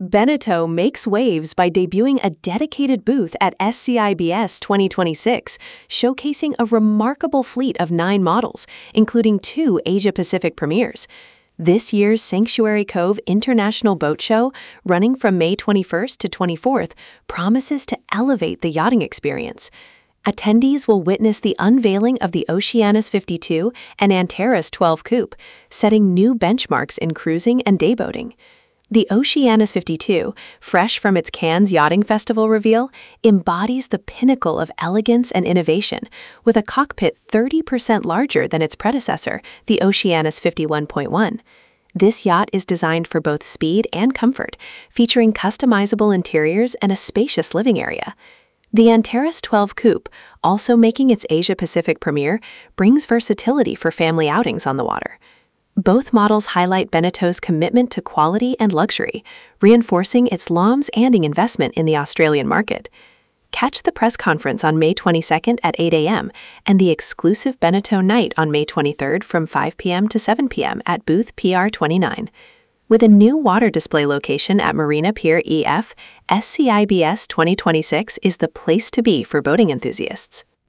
Beneteau makes waves by debuting a dedicated booth at SCIBS 2026, showcasing a remarkable fleet of 9 models, including 2 Asia-Pacific premieres. This year's Sanctuary Cove International Boat Show, running from May 21st to 24th, promises to elevate the yachting experience. Attendees will witness the unveiling of the Oceanus 52 and Antares 12 Coupe, setting new benchmarks in cruising and dayboating. The Oceanus 52, fresh from its Cannes Yachting Festival reveal, embodies the pinnacle of elegance and innovation, with a cockpit 30% larger than its predecessor, the Oceanus 51.1. This yacht is designed for both speed and comfort, featuring customizable interiors and a spacious living area. The Antares 12 Coupe, also making its Asia-Pacific premiere, brings versatility for family outings on the water. Both models highlight Beneteau's commitment to quality and luxury, reinforcing its long-standing investment in the Australian market. Catch the press conference on May 22nd at 8 a.m. and the exclusive Beneteau night on May 23rd from 5 p.m. to 7 p.m. at booth PR29. With a new water display location at Marina Pier EF, SCIBS 2026 is the place to be for boating enthusiasts.